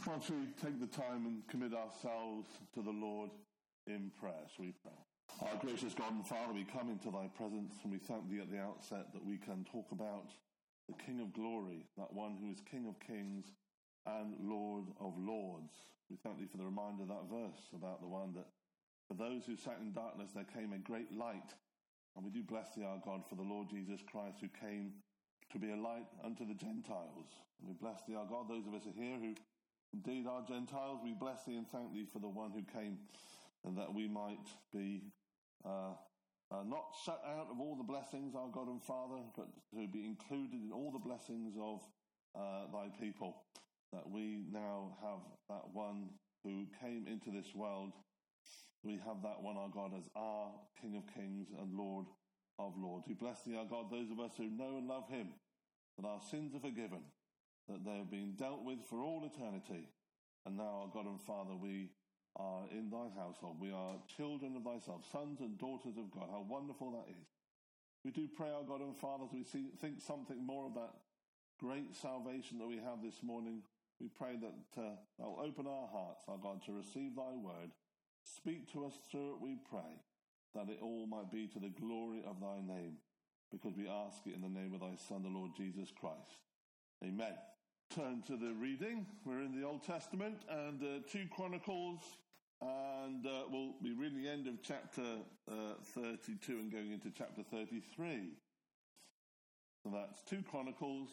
Once we take the time and commit ourselves to the Lord in prayer, shall we pray? Our gracious God and Father, we come into thy presence and we thank thee at the outset that we can talk about the King of glory, that one who is King of kings and Lord of lords. We thank thee for the reminder of that verse about the one that for those who sat in darkness there came a great light. And we do bless thee, our God, for the Lord Jesus Christ who came to be a light unto the Gentiles. And we bless thee, our God, those of us here who indeed are Gentiles, we bless thee and thank thee for the one who came and that we might be not shut out of all the blessings, our God and Father, but to be included in all the blessings of thy people. That we now have that one who came into this world. We have that one, our God, as our King of kings and Lord of lords. We bless thee, our God, those of us who know and love him, that our sins are forgiven, that they have been dealt with for all eternity. And now, our God and Father, we are in thy household. We are children of thyself, sons and daughters of God. How wonderful that is. We do pray, our God and Father, as we think something more of that great salvation that we have this morning. We pray that thou open our hearts, our God, to receive thy word. Speak to us through it, we pray, that it all might be to the glory of thy name, because we ask it in the name of thy Son, the Lord Jesus Christ. Amen. Turn to the reading. We're in the Old Testament and 2 Chronicles, and we'll be reading the end of chapter 32 and going into chapter 33. So that's 2 Chronicles,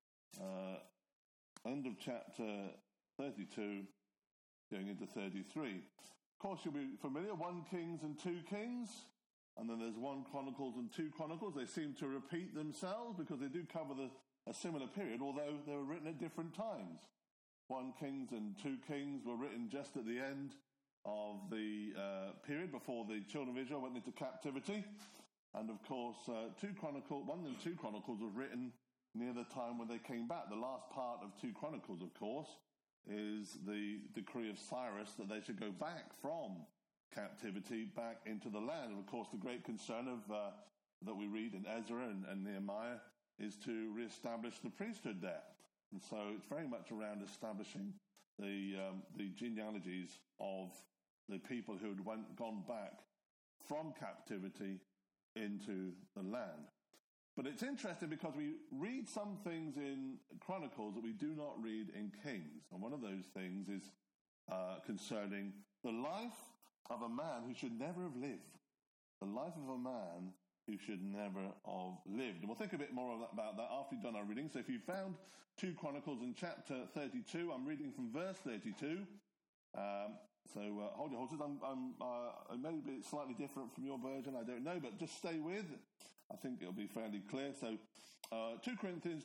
end of chapter 32, going into 33. Of course, you'll be familiar, 1 Kings and 2 Kings, and then there's 1 Chronicles and 2 Chronicles. They seem to repeat themselves because they do cover a similar period, although they were written at different times. 1 Kings and 2 Kings were written just at the end of the period before the children of Israel went into captivity. And of course, 1 and 2 Chronicles were written near the time when they came back. The last part of 2 Chronicles, of course, is the decree of Cyrus that they should go back from captivity back into the land. And of course, the great concern of that we read in Ezra and Nehemiah is to reestablish the priesthood there. And so it's very much around establishing the genealogies of the people who had gone back from captivity into the land. But it's interesting because we read some things in Chronicles that we do not read in Kings. And one of those things is concerning the life of a man who should never have lived. The life of a man who should never have lived. And we'll think a bit more about that after we've done our reading. So if you found 2 Chronicles in chapter 32, I'm reading from verse 32. So hold your horses. It may be slightly different from your version, I don't know, but just stay with. I think it'll be fairly clear. So 2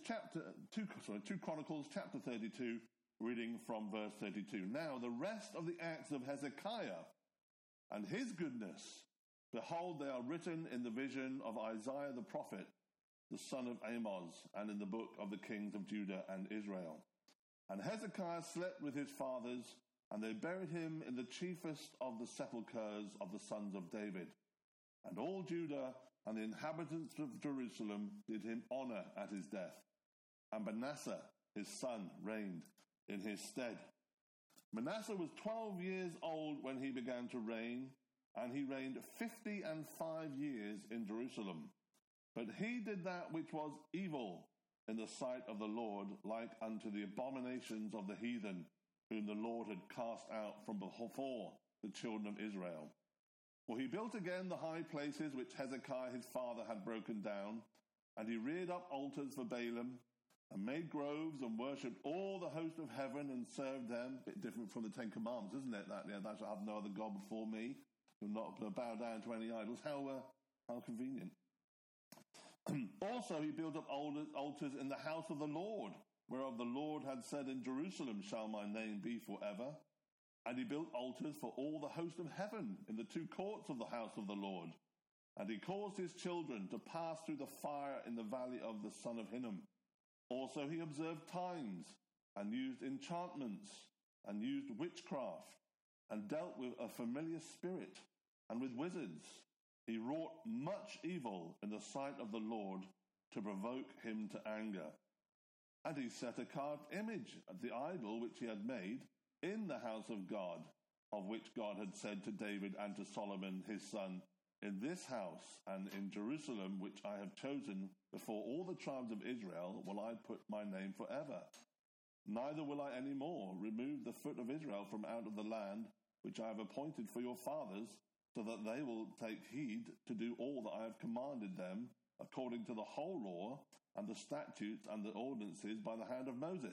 Chronicles chapter 32, reading from verse 32. Now the rest of the acts of Hezekiah and his goodness, behold, they are written in the vision of Isaiah the prophet, the son of Amoz, and in the book of the kings of Judah and Israel. And Hezekiah slept with his fathers, and they buried him in the chiefest of the sepulchres of the sons of David. And all Judah and the inhabitants of Jerusalem did him honor at his death. And Manasseh, his son, reigned in his stead. Manasseh was 12 years old when he began to reign, and he reigned 55 years in Jerusalem. But he did that which was evil in the sight of the Lord, like unto the abominations of the heathen, whom the Lord had cast out from before the children of Israel. For he built again the high places which Hezekiah his father had broken down, and he reared up altars for Baalim, and made groves, and worshipped all the host of heaven, and served them. A bit different from the Ten Commandments, isn't it? That thou shalt have no other God before me. You'll not bow down to any idols. How convenient. Also he built up altars in the house of the Lord, whereof the Lord had said, in Jerusalem shall my name be forever. And he built altars for all the host of heaven in the 2 courts of the house of the Lord. And he caused his children to pass through the fire in the valley of the son of Hinnom. Also he observed times, and used enchantments, and used witchcraft, and dealt with a familiar spirit, and with wizards. He wrought much evil in the sight of the Lord, to provoke him to anger. And he set a carved image of the idol which he had made, in the house of God, of which God had said to David and to Solomon his son, in this house and in Jerusalem, which I have chosen before all the tribes of Israel, will I put my name forever. Neither will I any more remove the foot of Israel from out of the land which I have appointed for your fathers, so that they will take heed to do all that I have commanded them, according to the whole law and the statutes and the ordinances by the hand of Moses.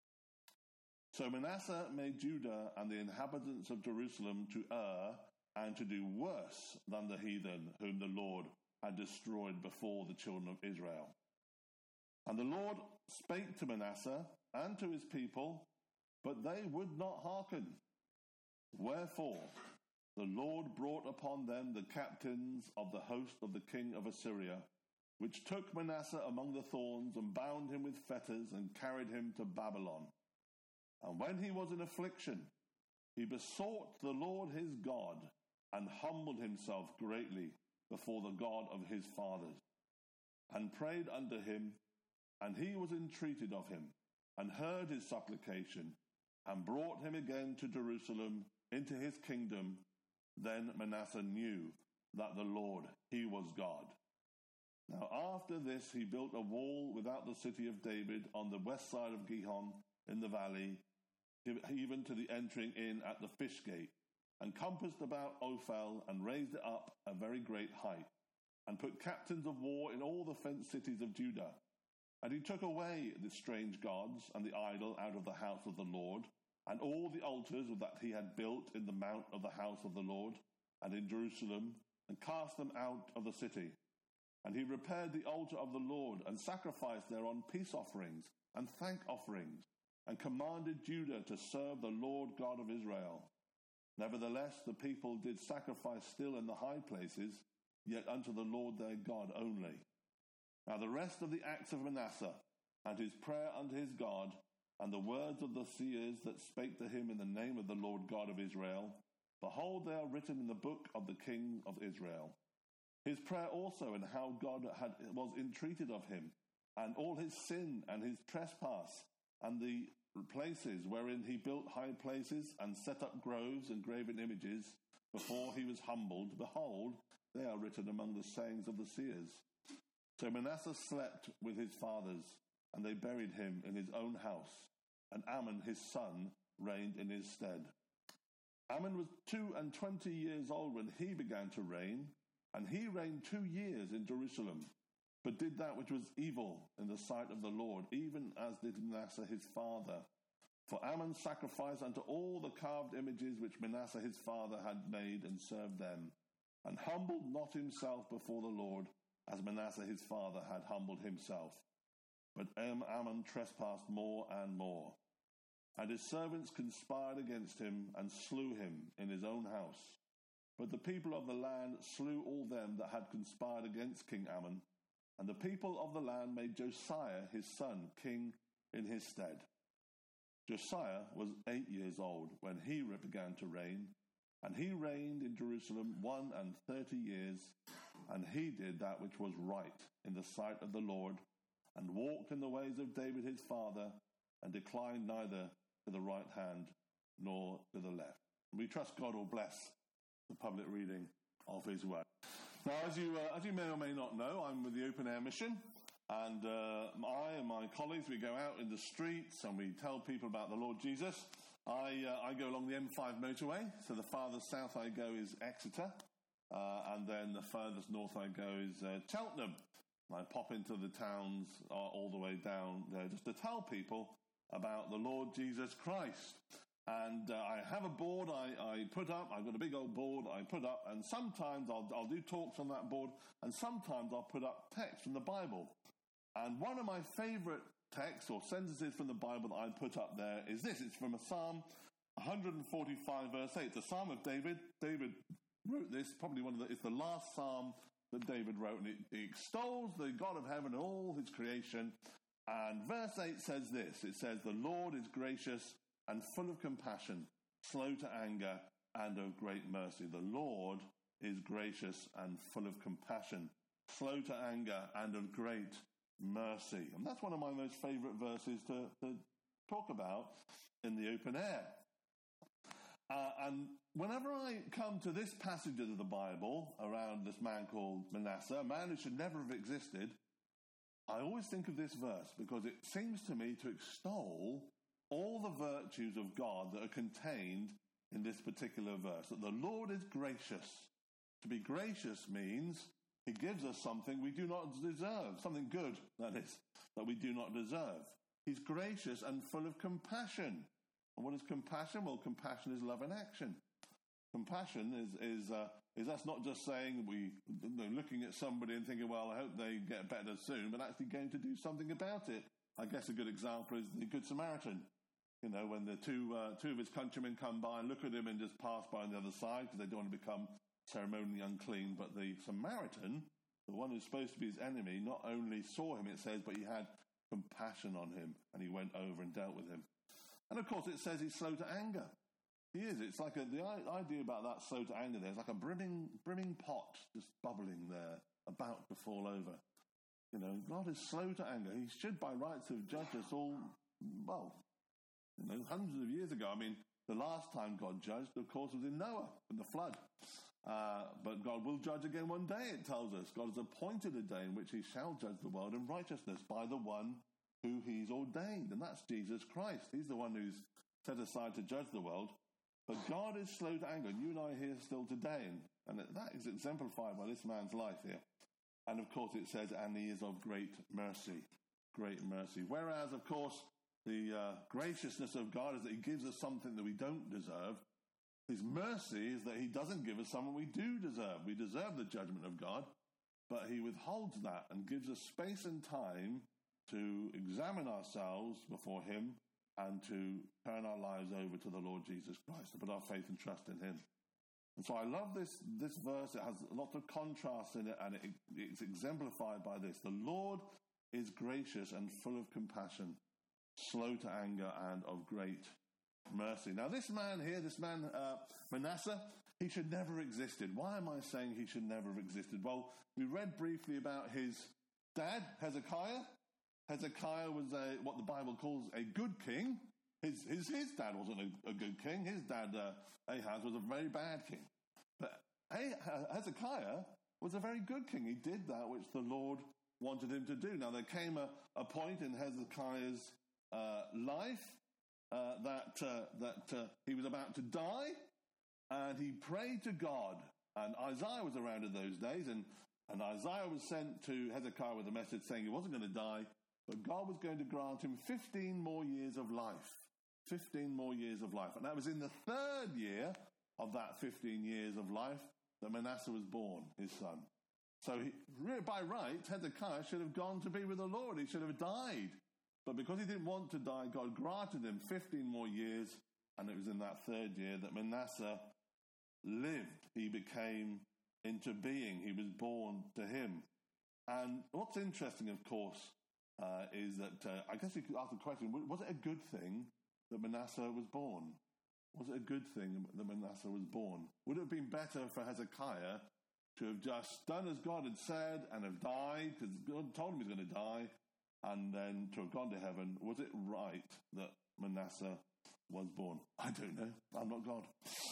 So Manasseh made Judah and the inhabitants of Jerusalem to err and to do worse than the heathen whom the Lord had destroyed before the children of Israel. And the Lord spake to Manasseh and to his people, but they would not hearken. Wherefore the Lord brought upon them the captains of the host of the king of Assyria, which took Manasseh among the thorns and bound him with fetters and carried him to Babylon. And when he was in affliction, he besought the Lord his God and humbled himself greatly before the God of his fathers, and prayed unto him, and he was entreated of him, and heard his supplication, and brought him again to Jerusalem into his kingdom. Then Manasseh knew that the Lord, he was God. Now after this he built a wall without the city of David on the west side of Gihon in the valley, even to the entering in at the fish gate, and compassed about Ophel, and raised it up a very great height, and put captains of war in all the fenced cities of Judah. And he took away the strange gods and the idol out of the house of the Lord, and all the altars that he had built in the mount of the house of the Lord, and in Jerusalem, and cast them out of the city. And he repaired the altar of the Lord, and sacrificed thereon peace offerings and thank offerings, and commanded Judah to serve the Lord God of Israel. Nevertheless, the people did sacrifice still in the high places, yet unto the Lord their God only. Now the rest of the acts of Manasseh, and his prayer unto his God, and the words of the seers that spake to him in the name of the Lord God of Israel, behold, they are written in the book of the king of Israel. His prayer also, and how God was entreated of him, and all his sin and his trespass, and the places wherein he built high places, and set up groves and graven images, before he was humbled, behold, they are written among the sayings of the seers. So Manasseh slept with his fathers, and they buried him in his own house, and Amon his son reigned in his stead. Amon was 22 years old when he began to reign, and he reigned 2 years in Jerusalem, but did that which was evil in the sight of the Lord, even as did Manasseh his father. For Amon sacrificed unto all the carved images which Manasseh his father had made, and served them, and humbled not himself before the Lord, as Manasseh his father had humbled himself. But Amon trespassed more and more. And his servants conspired against him, and slew him in his own house. But the people of the land slew all them that had conspired against King Amon, and the people of the land made Josiah his son king in his stead. Josiah was 8 years old when he began to reign, and he reigned in Jerusalem 31 years, and he did that which was right in the sight of the Lord, and walked in the ways of David his father, and declined neither to the right hand nor to the left. We trust God will bless the public reading of his word. Now, as you may or may not know, I'm with the Open Air Mission, and I and my colleagues, we go out in the streets and we tell people about the Lord Jesus. I go along the M5 motorway, so the farthest south I go is Exeter, and then the furthest north I go is Cheltenham. I pop into the towns all the way down there just to tell people about the Lord Jesus Christ. And I have a board I put up. I've got a big old board I put up, and sometimes I'll do talks on that board, and sometimes I'll put up text from the Bible. And one of my favourite texts or sentences from the Bible that I put up there is this. It's from a Psalm 145 verse 8. It's a Psalm of David. David wrote this, it's the last Psalm that David wrote, and it extols the God of heaven and all his creation. And verse 8 says this. It says, "The Lord is gracious and full of compassion, slow to anger, and of great mercy." The Lord is gracious and full of compassion, slow to anger, and of great mercy. And that's one of my most favourite verses to talk about in the open air. And whenever I come to this passage of the Bible around this man called Manasseh, a man who should never have existed, I always think of this verse because it seems to me to extol all the virtues of God that are contained in this particular verse. That the Lord is gracious. To be gracious means he gives us something we do not deserve, something good, that is, that we do not deserve. He's gracious and full of compassion. And what is compassion? Well, compassion is love in action. Compassion is us not just saying looking at somebody and thinking, well, I hope they get better soon, but actually going to do something about it. I guess a good example is the Good Samaritan. When the two of his countrymen come by and look at him and just pass by on the other side because they don't want to become ceremonially unclean, but the Samaritan, the one who's supposed to be his enemy, not only saw him, it says, but he had compassion on him and he went over and dealt with him. And of course it says he's slow to anger. He is. It's like the idea about that slow to anger there is like a brimming pot just bubbling there, about to fall over. God is slow to anger. He should by rights have judged us all, hundreds of years ago. I mean, the last time God judged, of course, was in Noah, in the flood. But God will judge again one day, it tells us. God has appointed a day in which he shall judge the world in righteousness by the one who he's ordained, and that's Jesus Christ. He's the one who's set aside to judge the world. But God is slow to anger, and you and I are here still today, and that is exemplified by this man's life here. And of course it says, and he is of great mercy. Whereas, of course, the graciousness of God is that he gives us something that we don't deserve. His mercy is that he doesn't give us something we do deserve. We deserve the judgment of God, but he withholds that and gives us space and time to examine ourselves before him and to turn our lives over to the Lord Jesus Christ, to put our faith and trust in him. And so I love this verse. It has a lot of contrast in it, and it's exemplified by this. The Lord is gracious and full of compassion, slow to anger, and of great mercy. Now this man here, Manasseh, he should never have existed. Why am I saying he should never have existed? Well, we read briefly about his dad, Hezekiah. Hezekiah was what the Bible calls a good king. His dad wasn't a good king. His dad, Ahaz, was a very bad king. But Hezekiah was a very good king. He did that which the Lord wanted him to do. Now, there came a point in Hezekiah's life that he was about to die, and he prayed to God. And Isaiah was around in those days, and Isaiah was sent to Hezekiah with a message saying he wasn't going to die, but God was going to grant him 15 more years of life. 15 more years of life. And that was in the third year of that 15 years of life that Manasseh was born, his son. So by right, Hezekiah should have gone to be with the Lord. He should have died. But because he didn't want to die, God granted him 15 more years, and it was in that third year that Manasseh lived. He became into being. He was born to him. And what's interesting, of course, is that I guess you could ask the question, was it a good thing that Manasseh was born? Was it a good thing that Manasseh was born? Would it have been better for Hezekiah to have just done as God had said and have died, because God told him he was going to die, and then to have gone to heaven? Was it right that Manasseh was born? I don't know. I'm not God.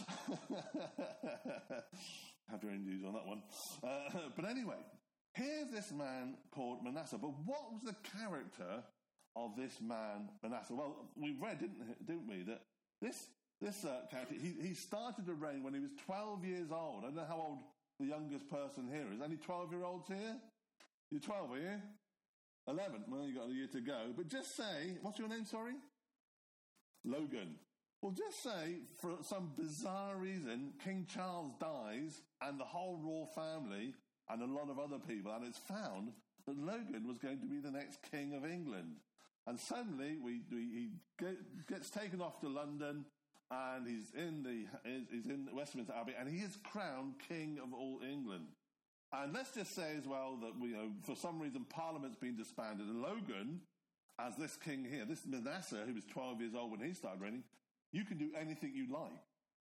Have your own views on that one. But anyway, here's this man called Manasseh. But what was the character of this man Manasseh? Well, we read, didn't we, that this character, he started to reign when he was 12 years old. I don't know how old the youngest person here is. Any 12-year-olds here? You're 12, are you? 11. Well, you've got a year to go. But just say, what's your name, sorry? Logan. Well, just say, for some bizarre reason, King Charles dies and the whole royal family and a lot of other people, and it's found that Logan was going to be the next king of England. And suddenly he gets taken off to London, and he's in Westminster Abbey, and he is crowned king of all England. And let's just say as well that for some reason Parliament's been disbanded, and Logan, as this king here, this Manasseh, who was 12 years old when he started reigning, you can do anything you like.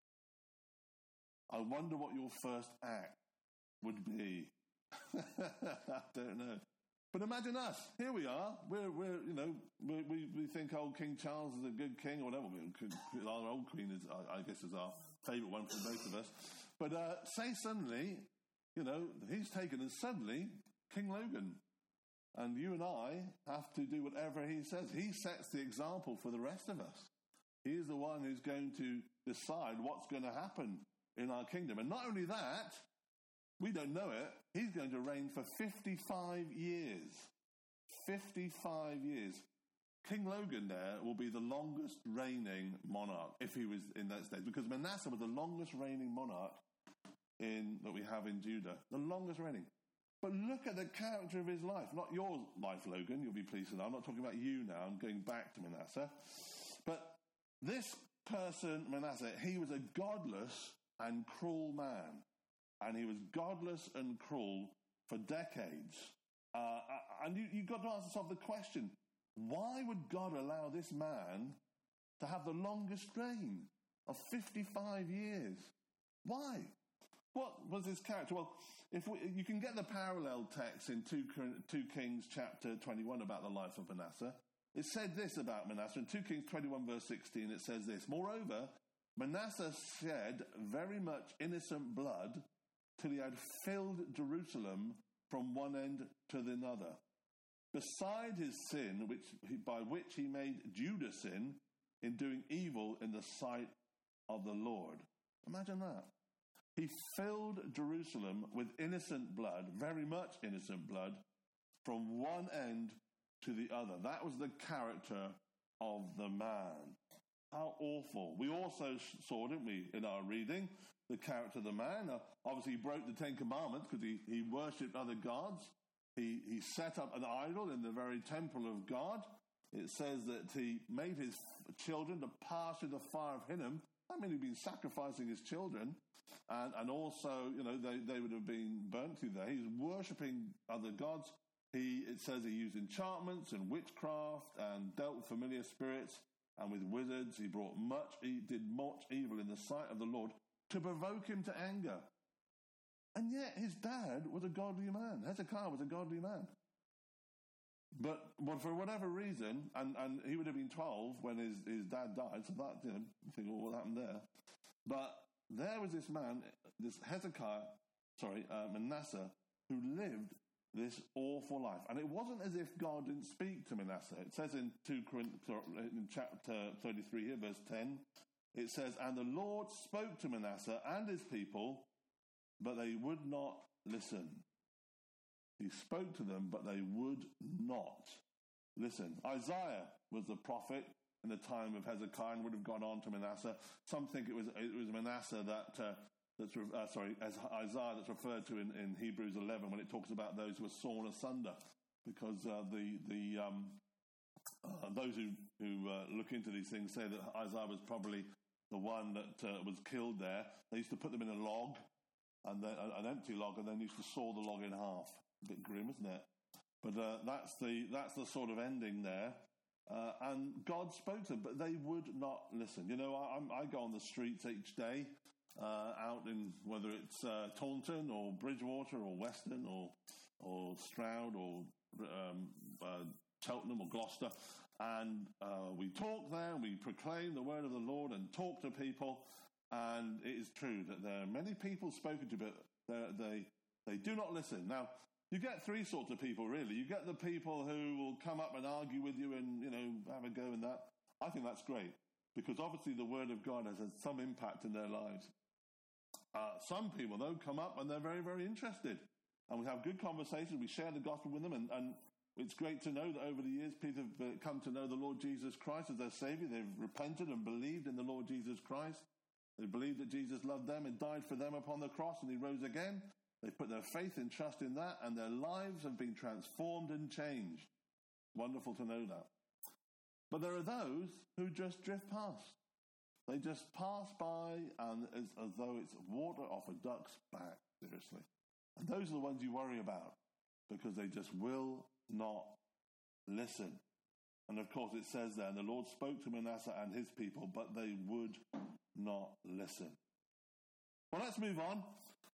I wonder what your first act would be. I don't know. But imagine us. Here we are. We think old King Charles is a good king, or whatever. Our old queen is, I guess, is our favourite one for most of us. But say suddenly, he's taken, and suddenly King Logan, and you and I have to do whatever he says. He sets the example for the rest of us. He is the one who's going to decide what's going to happen in our kingdom. And not only that, we don't know it, he's going to reign for 55 years. 55 years. King Logan there will be the longest reigning monarch, if he was in those days, because Manasseh was the longest reigning monarch that we have in Judah. The longest reigning. But look at the character of his life. Not your life, Logan, you'll be pleased to know. I'm not talking about you now, I'm going back to Manasseh. But this person, Manasseh, he was a godless and cruel man. And he was godless and cruel for decades. And you've got to ask yourself the question, why would God allow this man to have the longest reign of 55 years? Why? What was his character? Well, you can get the parallel text in 2 Kings chapter 21 about the life of Manasseh. It said this about Manasseh. In 2 Kings 21 verse 16, it says this: "Moreover, Manasseh shed very much innocent blood till he had filled Jerusalem from one end to the other. Beside his sin, by which he made Judah sin in doing evil in the sight of the Lord." Imagine that. He filled Jerusalem with innocent blood, very much innocent blood, from one end to the other. That was the character of the man. How awful. We also saw, didn't we, in our reading, the character of the man. Obviously, he broke the Ten Commandments because he worshipped other gods. He set up an idol in the very temple of God. It says that he made his children to pass through the fire of Hinnom. I mean, he'd been sacrificing his children. And also, they would have been burnt through there. He's worshipping other gods. It says he used enchantments and witchcraft and dealt with familiar spirits and with wizards. He did much evil in the sight of the Lord to provoke him to anger. And yet his dad was a godly man. Hezekiah was a godly man. But for whatever reason, and he would have been 12 when his dad died, so that, you think, well, what happened there? But there was this man, Manasseh, who lived this awful life. And it wasn't as if God didn't speak to Manasseh. It says in chapter 33 here, verse 10, it says, "And the Lord spoke to Manasseh and his people, but they would not listen." He spoke to them, but they would not listen. Isaiah was the prophet in the time of Hezekiah and would have gone on to Manasseh. Some think it was Manasseh as Isaiah that's referred to in Hebrews 11 when it talks about those who were sawn asunder, because those who look into these things say that Isaiah was probably the one that was killed there. They used to put them in a log, and then an empty log, and then used to saw the log in half. A bit grim, isn't it? But that's the sort of ending there. And God spoke to them, but they would not listen. I go on the streets each day, out in whether it's Taunton or Bridgewater or Weston or Stroud or Cheltenham or Gloucester, and we talk there, we proclaim the word of the Lord and talk to people, and it is true that there are many people spoken to, but they do not listen. Now, you get three sorts of people, really. You get the people who will come up and argue with you and, have a go in that. I think that's great, because obviously the word of God has had some impact in their lives. Some people, though, come up and they're very, very interested. And we have good conversations. We share the gospel with them. And it's great to know that over the years, people have come to know the Lord Jesus Christ as their Savior. They've repented and believed in the Lord Jesus Christ. They believed that Jesus loved them and died for them upon the cross, and he rose again. They put their faith and trust in that, and their lives have been transformed and changed. Wonderful to know that. But there are those who just drift past. They just pass by, and it's as though it's water off a duck's back, seriously. And those are the ones you worry about, because they just will not listen. And of course it says there, and the Lord spoke to Manasseh and his people, but they would not listen. Well, let's move on.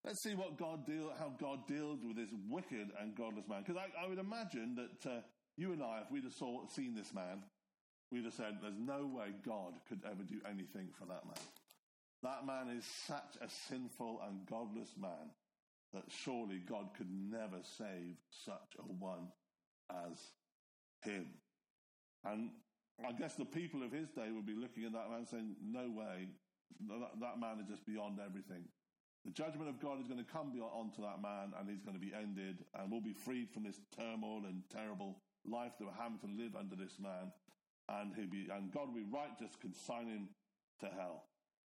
Let's see how God deals with this wicked and godless man. Because I would imagine that you and I, if we'd have seen this man, we'd have said, there's no way God could ever do anything for that man. That man is such a sinful and godless man that surely God could never save such a one as him. And I guess the people of his day would be looking at that man saying, no way, that man is just beyond everything. The judgment of God is going to come onto that man, and he's going to be ended, and we'll be freed from this turmoil and terrible life that we're having to live under this man, and God will be righteous, consign him to hell.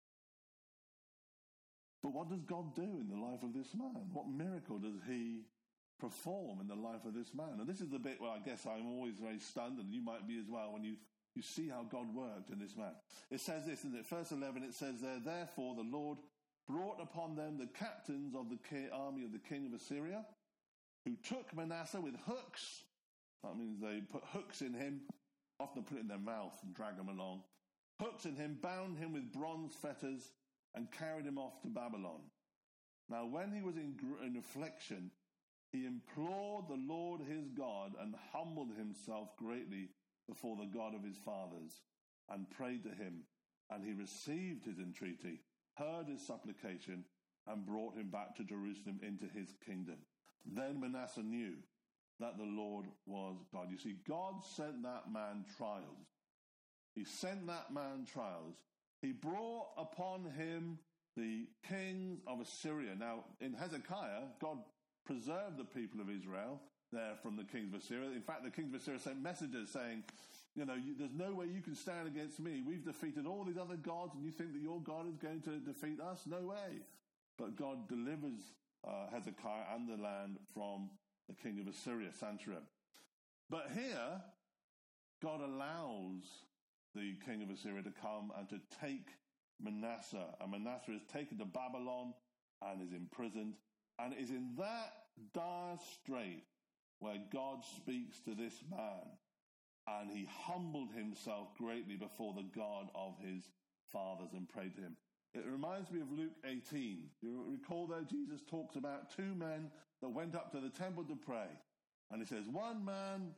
But what does God do in the life of this man? What miracle does he perform in the life of this man? And this is the bit where I guess I'm always very stunned, and you might be as well, when you see how God worked in this man. It says this, in verse 11, it says there, therefore the Lord brought upon them the captains of the army of the king of Assyria, who took Manasseh with hooks. That means they put hooks in him, often put it in their mouth and drag him along. Hooks in him, bound him with bronze fetters, and carried him off to Babylon. Now when he was in affliction, he implored the Lord his God and humbled himself greatly before the God of his fathers, and prayed to him, and he received his entreaty, heard his supplication, and brought him back to Jerusalem into his kingdom. Then Manasseh knew that the Lord was God. You see, God sent that man trials. He sent that man trials. He brought upon him the kings of Assyria. Now, in Hezekiah, God preserved the people of Israel there from the kings of Assyria. In fact, the kings of Assyria sent messages saying, there's no way you can stand against me. We've defeated all these other gods, and you think that your God is going to defeat us? No way. But God delivers Hezekiah and the land from the king of Assyria, Sennacherib. But here, God allows the king of Assyria to come and to take Manasseh. And Manasseh is taken to Babylon and is imprisoned. And it is in that dire strait where God speaks to this man, and he humbled himself greatly before the God of his fathers and prayed to him. It reminds me of Luke 18. You recall there Jesus talks about two men that went up to the temple to pray. And he says, one man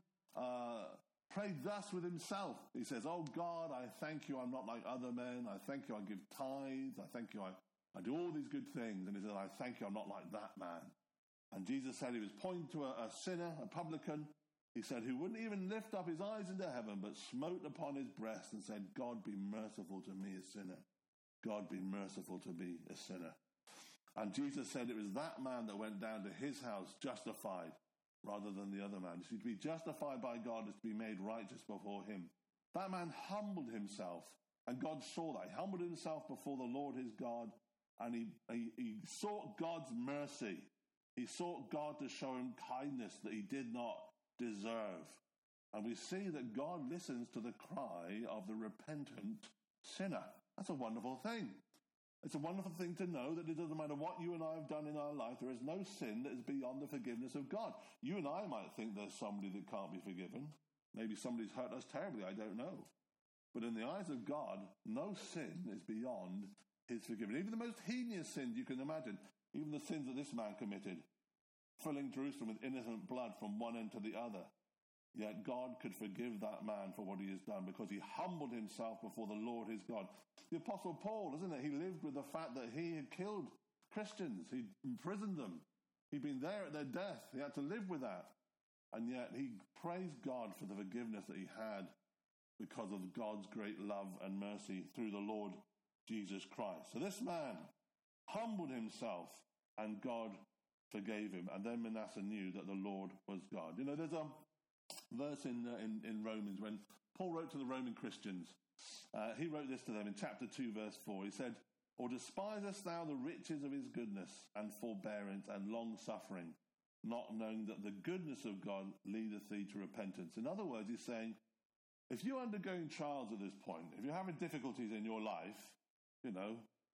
prayed thus with himself. He says, oh God, I thank you I'm not like other men. I thank you I give tithes. I thank you I do all these good things. And he says, I thank you I'm not like that man. And Jesus said he was pointing to a sinner, a publican. He said, who wouldn't even lift up his eyes into heaven, but smote upon his breast and said, God be merciful to me, a sinner. God be merciful to me, a sinner. And Jesus said it was that man that went down to his house justified rather than the other man. You see, to be justified by God is to be made righteous before him. That man humbled himself, and God saw that. He humbled himself before the Lord his God, and he sought God's mercy. He sought God to show him kindness that he did not deserve. And we see that God listens to the cry of the repentant sinner. That's a wonderful thing. It's a wonderful thing to know that it doesn't matter what you and I have done in our life, there is no sin that is beyond the forgiveness of God. You and I might think there's somebody that can't be forgiven. Maybe somebody's hurt us terribly, I don't know. But in the eyes of God, no sin is beyond his forgiveness. Even the most heinous sins you can imagine, even the sins that this man committed, filling Jerusalem with innocent blood from one end to the other. Yet God could forgive that man for what he has done because he humbled himself before the Lord his God. The Apostle Paul, isn't it? He lived with the fact that he had killed Christians. He'd imprisoned them. He'd been there at their death. He had to live with that. And yet he praised God for the forgiveness that he had because of God's great love and mercy through the Lord Jesus Christ. So this man humbled himself and God forgave him. And then Manasseh knew that the Lord was God. You know, there's a verse in Romans when Paul wrote to the Roman Christians. He wrote this to them in chapter 2, verse 4. He said, or despisest thou the riches of his goodness and forbearance and long-suffering, not knowing that the goodness of God leadeth thee to repentance. In other words, he's saying, if you're undergoing trials at this point, if you're having difficulties in your life, you know,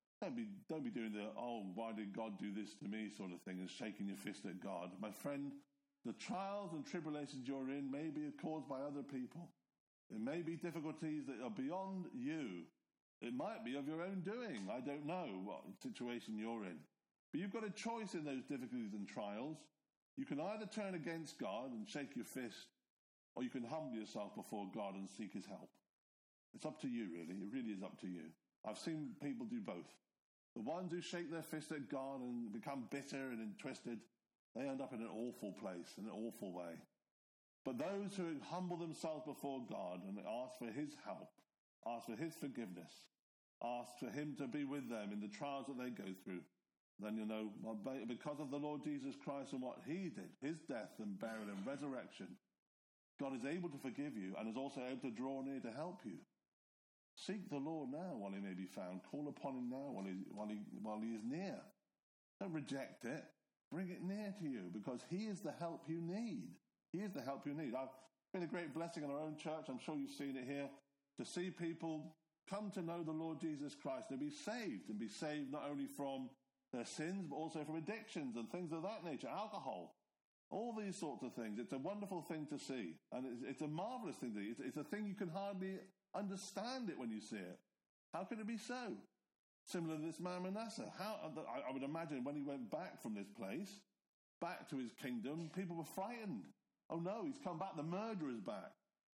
don't be doing the, oh, why did God do this to me sort of thing and shaking your fist at God. My friend, the trials and tribulations you're in may be caused by other people. It may be difficulties that are beyond you. It might be of your own doing. I don't know what situation you're in. But you've got a choice in those difficulties and trials. You can either turn against God and shake your fist, or you can humble yourself before God and seek his help. It's up to you, really. It really is up to you. I've seen people do both. The ones who shake their fist at God and become bitter and twisted, they end up in an awful place, in an awful way. But those who humble themselves before God and ask for his help, ask for his forgiveness, ask for him to be with them in the trials that they go through, then you know, because of the Lord Jesus Christ and what he did, his death and burial and resurrection, God is able to forgive you and is also able to draw near to help you. Seek the Lord now while he may be found. Call upon him now while he is near. Don't reject it. Bring it near to you, because he is the help you need. He is the help you need. It's been a great blessing in our own church. I'm sure you've seen it here, to see people come to know the Lord Jesus Christ and be saved not only from their sins, but also from addictions and things of that nature, alcohol, all these sorts of things. It's a wonderful thing to see, and it's a marvelous thing to see. It's a thing you can hardly understand it when you see it. How could it be so? Similar to this man Manasseh. I would imagine when he went back from this place, back to his kingdom, people were frightened. Oh no, he's come back, the murderer's back.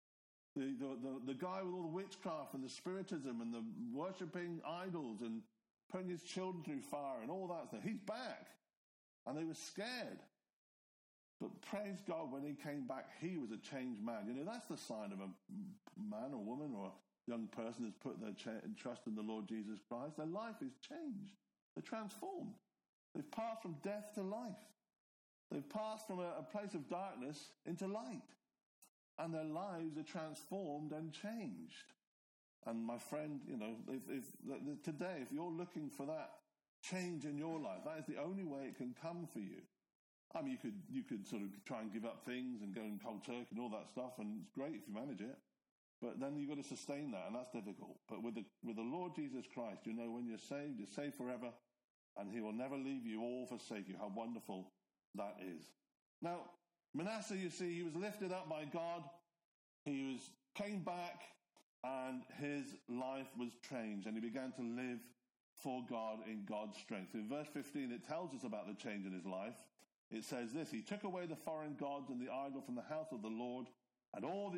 The guy with all the witchcraft and the spiritism and the worshipping idols and putting his children through fire and all that stuff. He's back. And they were scared. But praise God, when he came back, he was a changed man. You know, that's the sign of a man or woman or a young person who's put their trust in the Lord Jesus Christ. Their life is changed. They're transformed. They've passed from death to life. They've passed from a place of darkness into light. And their lives are transformed and changed. And my friend, you know, today, if you're looking for that change in your life, that is the only way it can come for you. I mean, you could sort of try and give up things and go in cold turkey and all that stuff, and it's great if you manage it. But then you've got to sustain that, and that's difficult. But with the Lord Jesus Christ, you know, when you're saved forever, and he will never leave you or forsake you. How wonderful that is. Now, Manasseh, you see, he was lifted up by God. He came back, and his life was changed, and he began to live for God in God's strength. In verse 15, it tells us about the change in his life. It says this: he took away the foreign gods and the idol from the house of the Lord, and all the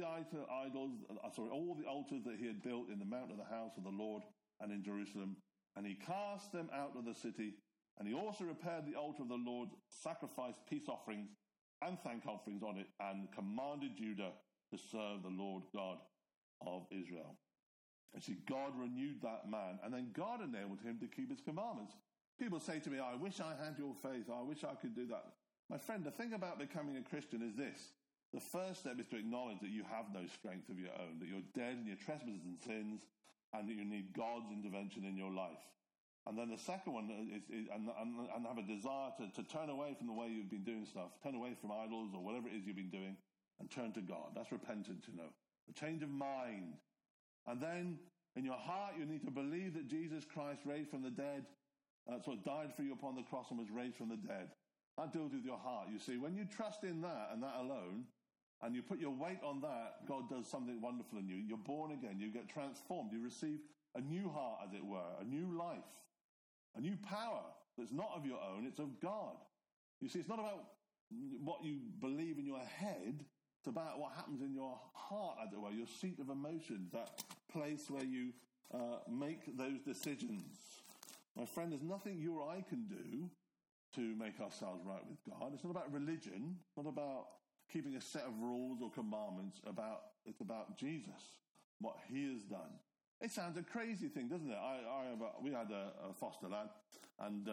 altars that he had built in the mount of the house of the Lord and in Jerusalem, and he cast them out of the city. And he also repaired the altar of the Lord, sacrificed peace offerings and thank offerings on it, and commanded Judah to serve the Lord God of Israel. And see, God renewed that man, and then God enabled him to keep his commandments. People say to me, I wish I had your faith. I wish I could do that. My friend, the thing about becoming a Christian is this. The first step is to acknowledge that you have no strength of your own, that you're dead in your trespasses and sins, and that you need God's intervention in your life. And then the second one is have a desire to turn away from the way you've been doing stuff, turn away from idols or whatever it is you've been doing, and turn to God. That's repentance, you know. A change of mind. And then in your heart you need to believe that Jesus Christ raised from the dead, died for you upon the cross and was raised from the dead. That deals with your heart. You see, when you trust in that and that alone, and you put your weight on that, God does something wonderful in you. You're born again. You get transformed. You receive a new heart, as it were, a new life, a new power that's not of your own. It's of God. You see, it's not about what you believe in your head. It's about what happens in your heart, as it were, your seat of emotions, that place where you make those decisions. My friend, there's nothing you or I can do to make ourselves right with God. It's not about religion. It's not about keeping a set of rules or commandments. It's about Jesus, what he has done. It sounds a crazy thing, doesn't it? We had a foster lad, and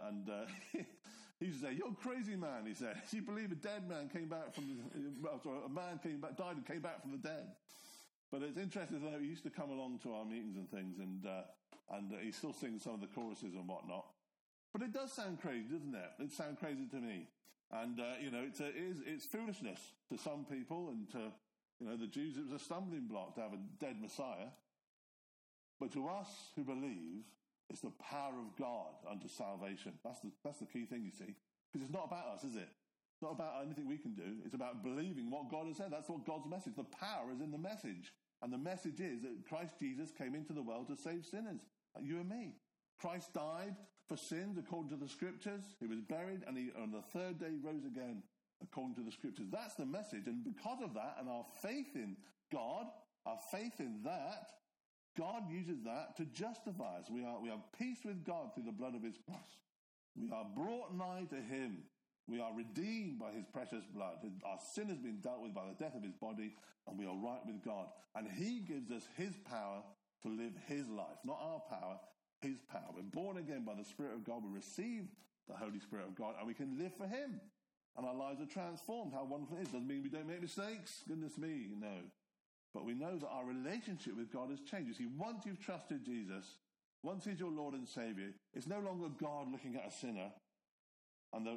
he used to say, "You're a crazy man," he said. "You believe a dead man came back from a man died and came back from the dead?" But it's interesting that he used to come along to our meetings and things, and he still sings some of the choruses and whatnot. But it does sound crazy, doesn't it? It sounds crazy to me. And, it's foolishness to some people, and to, the Jews, it was a stumbling block to have a dead Messiah. But to us who believe, it's the power of God unto salvation. That's the key thing, you see. Because it's not about us, is it? It's not about anything we can do. It's about believing what God has said. That's what God's message. The power is in the message. And the message is that Christ Jesus came into the world to save sinners, like you and me. Christ died for sins according to the Scriptures. He was buried, and on the third day rose again according to the Scriptures. That's the message. And because of that, and our faith in God, our faith in that, God uses that to justify us. We have peace with God through the blood of his cross. We are brought nigh to him. We are redeemed by his precious blood. Our sin has been dealt with by the death of his body, and we are right with God. And he gives us his power to live his life, not our power, his power. We're born again by the Spirit of God. We receive the Holy Spirit of God, and we can live for him. And our lives are transformed. How wonderful it is. Doesn't mean we don't make mistakes. Goodness me, no. But we know that our relationship with God has changed. You see, once you've trusted Jesus, once he's your Lord and Saviour, it's no longer God looking at a sinner and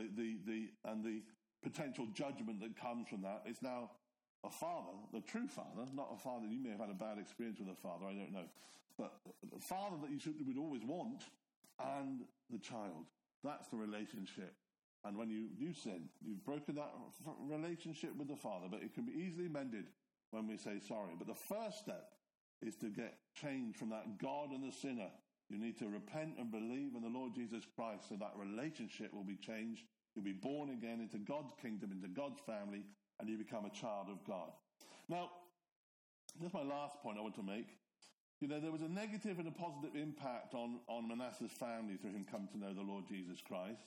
the potential judgment that comes from that. It's now a father, the true father, not a father. You may have had a bad experience with a father, I don't know. But the father that you would always want, and the child. That's the relationship. And when you sin, you've broken that relationship with the Father, but it can be easily mended when we say sorry. But the first step is to get changed from that God and the sinner. You need to repent and believe in the Lord Jesus Christ so that relationship will be changed. You'll be born again into God's kingdom, into God's family, and you become a child of God. Now, that's my last point I want to make. You know, there was a negative and a positive impact on Manasseh's family through him coming to know the Lord Jesus Christ.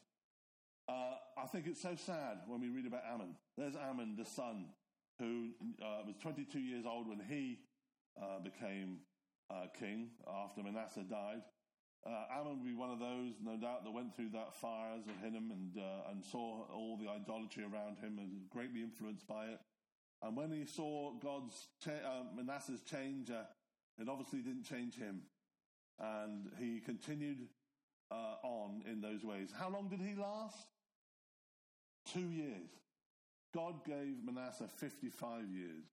I think it's so sad when we read about Ammon. There's Ammon, the son, who was 22 years old when he became king after Manasseh died. Ammon would be one of those, no doubt, that went through that fires of Hinnom and saw all the idolatry around him and was greatly influenced by it. And when he saw Manasseh's change, it obviously didn't change him. And he continued on in those ways. How long did he last? 2 years. God gave Manasseh 55 years.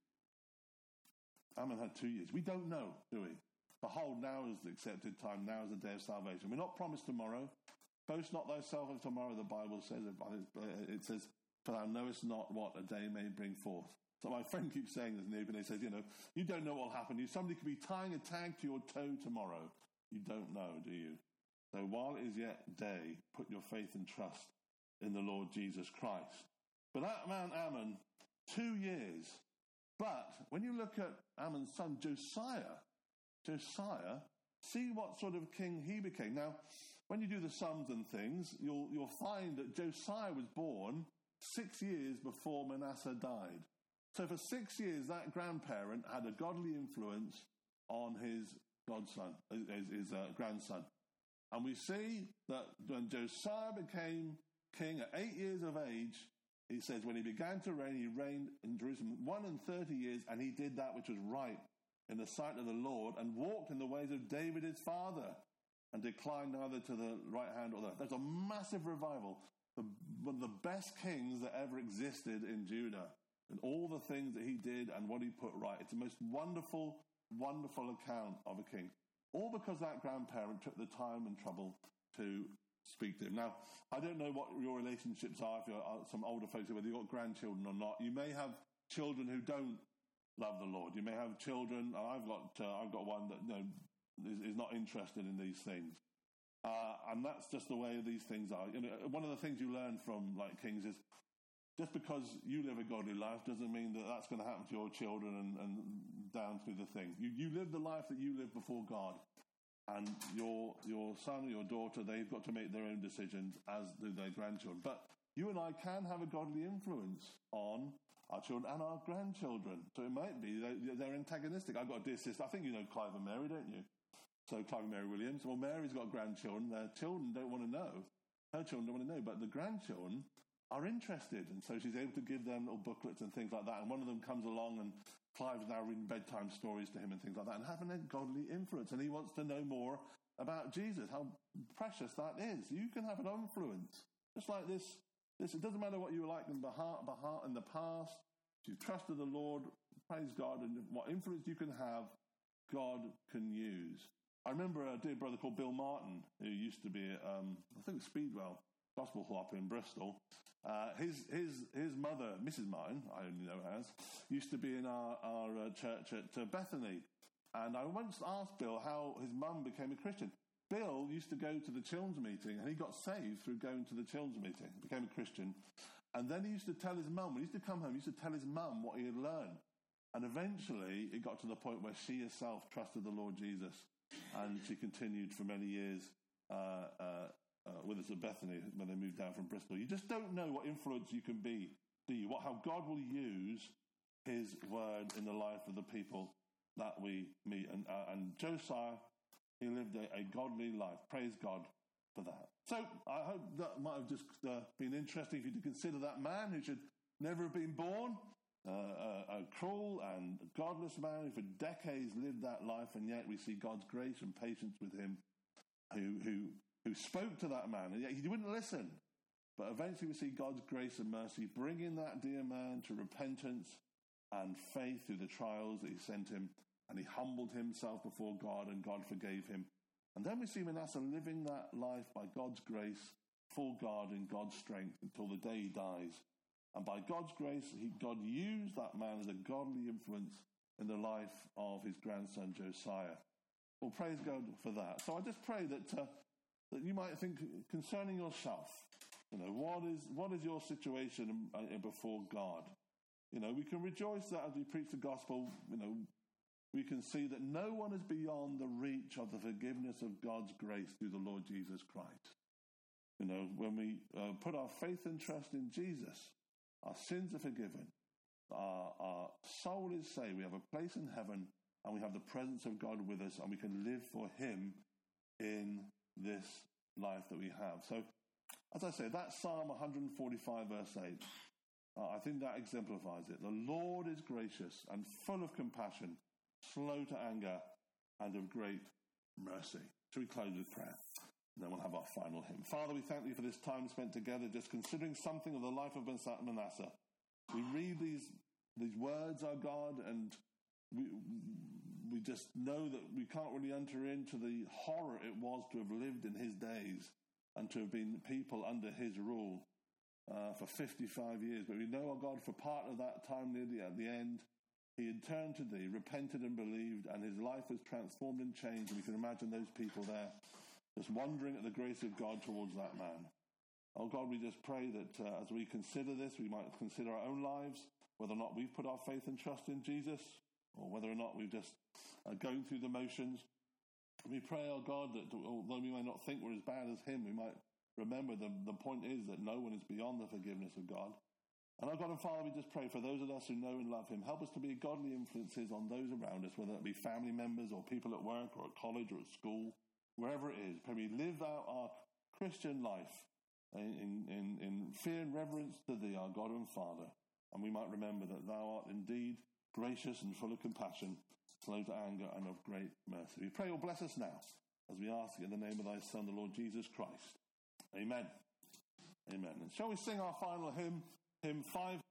Ammon had 2 years. We don't know, do we? Behold, now is the accepted time. Now is the day of salvation. We're not promised tomorrow. Boast not thyself of tomorrow, the Bible says. It says, for thou knowest not what a day may bring forth. So my friend keeps saying this, and he says, you don't know what will happen. Somebody could be tying a tag to your toe tomorrow. You don't know, do you? So while it is yet day, put your faith and trust in the Lord Jesus Christ. But that man Ammon, 2 years. But when you look at Ammon's son Josiah, see what sort of king he became. Now, when you do the sums and things, you'll find that Josiah was born 6 years before Manasseh died. So for 6 years, that grandparent had a godly influence on his godson, his grandson. And we see that when Josiah became king at 8 years of age, he says, when he began to reign, he reigned in Jerusalem 31 years, and he did that which was right in the sight of the Lord, and walked in the ways of David his father, and declined neither to the right hand or the left. There's a massive revival. One of the best kings that ever existed in Judah, and all the things that he did and what he put right. It's the most wonderful, wonderful account of a king. All because that grandparent took the time and trouble to speak to him. Now, I don't know what your relationships are, if you're some older folks, whether you've got grandchildren or not. You may have children who don't love the Lord. You may have children, and I've got one that is not interested in these things. And that's just the way these things are. One of the things you learn from kings is just because you live a godly life doesn't mean that that's going to happen to your children and down through the thing. You live the life that you live before God. And your son or your daughter, they've got to make their own decisions, as do their grandchildren. But you and I can have a godly influence on our children and our grandchildren. So it might be they're antagonistic. I've got a dear sister. I think you know Clive and Mary, don't you? So Clive and Mary Williams. Well, Mary's got grandchildren. Their children don't want to know. Her children don't want to know. But the grandchildren are interested. And so she's able to give them little booklets and things like that. And one of them comes along, and Clive's now reading bedtime stories to him and things like that, and having a godly influence. And he wants to know more about Jesus, how precious that is. You can have an influence. Just like this, it doesn't matter what you were like in the past. If you trusted the Lord, praise God, and what influence you can have, God can use. I remember a dear brother called Bill Martin, who used to be at, I think, Speedwell Gospel Hop in Bristol. His mother, Mrs. Martin, I only know her as, used to be in our church at Bethany. And I once asked Bill how his mum became a Christian. Bill used to go to the children's meeting, and he got saved through going to the children's meeting, became a Christian. And then he used to tell his mum, when he used to come home, he used to tell his mum what he had learned. And eventually it got to the point where she herself trusted the Lord Jesus. And she continued for many years with us at Bethany when they moved down from Bristol. You just don't know what influence you can be, do you? How God will use his word in the life of the people that we meet. And Josiah, he lived a godly life. Praise God for that. So I hope that might have just been interesting for you to consider that man who should never have been born, a cruel and godless man who for decades lived that life, and yet we see God's grace and patience with him, who spoke to that man, and yet he wouldn't listen. But eventually we see God's grace and mercy bringing that dear man to repentance and faith through the trials that he sent him, and he humbled himself before God, and God forgave him. And then we see Manasseh living that life by God's grace, full God in God's strength until the day he dies. And by God's grace, God used that man as a godly influence in the life of his grandson Josiah. Well, praise God for that. So I just pray that you might think concerning yourself. What is your situation before God? We can rejoice that as we preach the gospel, we can see that no one is beyond the reach of the forgiveness of God's grace through the Lord Jesus Christ. When we put our faith and trust in Jesus, our sins are forgiven, our soul is saved, we have a place in heaven, and we have the presence of God with us, and we can live for him in this life that we have. So, as I say, that's Psalm 145 verse 8. I think that exemplifies it. The Lord is gracious and full of compassion, slow to anger, and of great mercy. Shall we close with prayer? And then we'll have our final hymn. Father, we thank you for this time spent together, just considering something of the life of Manasseh. We read these words, our God, and we just know that we can't really enter into the horror it was to have lived in his days and to have been people under his rule for 55 years. But we know, our God, for part of that time at the end, he had turned to thee, repented and believed, and his life was transformed and changed. And we can imagine those people there just wondering at the grace of God towards that man. Oh God, we just pray that as we consider this, we might consider our own lives, whether or not we've put our faith and trust in Jesus, or whether or not we've just going through the motions. We pray, oh God, that although we may not think we're as bad as him, we might remember the point is that no one is beyond the forgiveness of God. And our God and Father, we just pray for those of us who know and love him. Help us to be godly influences on those around us, whether it be family members or people at work or at college or at school, wherever it is. Pray we live out our Christian life in fear and reverence to thee, our God and Father. And we might remember that thou art indeed gracious and full of compassion, slow to anger, and of great mercy. We pray you'll bless us now as we ask in the name of thy Son, the Lord Jesus Christ. Amen. Amen. And shall we sing our final hymn, hymn 5?